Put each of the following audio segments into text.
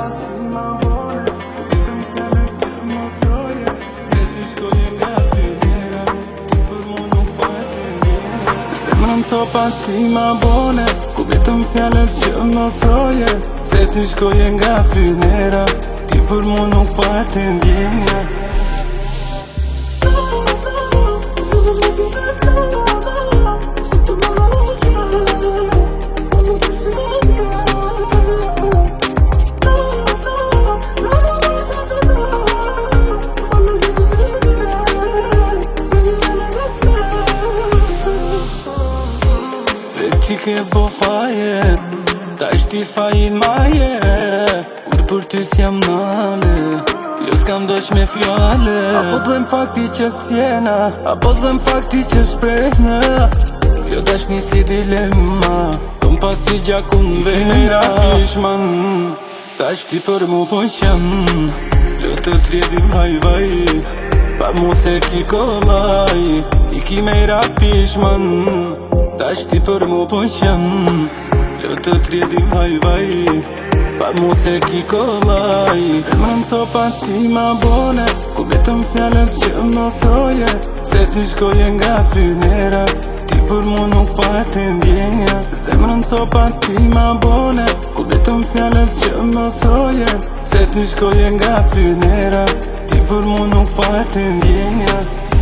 Zemrën so pas ti ma bone, ku vetëm fjallet që më thoje, se ti shkoje nga fynera, ti për mu nuk pa të ndjenja. Ti ke bo fajet, ta ishti fajin maje, kur për ty s'jam nale, jo s'kam dosh me fjale. Apo dhem fakti që s'jena, apo dhem fakti që shprehna, jo dash një si dilema, kom pasi gjakun vena. I rapishman, ta ishti për mu po qëm, lë të t'rjedim vaj vaj, pa mu se ki kolaj, i ki me rapishman, ta ishti për mu po qëm, lë të t'rjedim vaj vaj, pa mu se ki kolaj. Zemrën so pa ti ma bone, ku vetëm fjallet që më thoje, se ti shkoje nga fynera, ti për mu nuk pa të ndjenja. Zemrën so pa ti ma bone, ku vetëm fjallet që më thoje, se ti shkoje nga fynera, ti për mu nuk pa të ndjenja.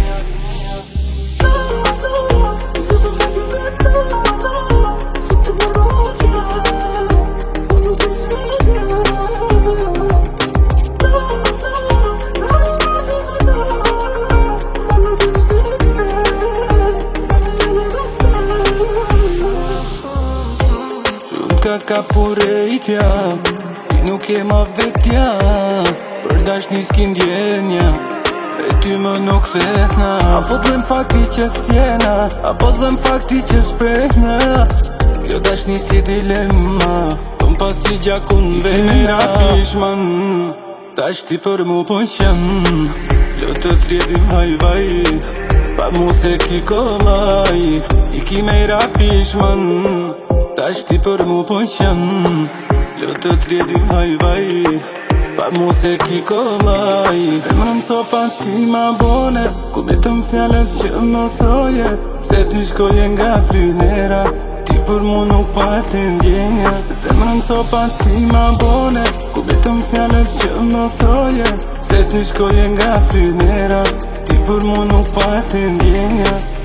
Ka purejtja, ti nuk je ma vetja, për dash një s'kin djenja, e ty më nuk thethna. Apo dhem fakti që s'jena, apo dhem fakti që shprehna, jo dash një si dilema, kom pasi gjakun vena. I rapishman, ta ishti për mu po qëm, lë të t'rjedim vaj vaj, pa mu se ki kolaj, i ki me rapishman, ta ishti për mu po qëm, lë të t'rjedim vaj vaj, pa mu se ki kolaj. Zemrën so pa ti ma bone, ku vetëm fjallet që më thoje, se ti shkoje nga fynera, ti për mu nuk pa të ndjenja. Zemrën so pa ti ma bone, ku vetëm fjallet që më thoje, se ti shkoje nga fynera, ti për mu nuk pa të ndjenja.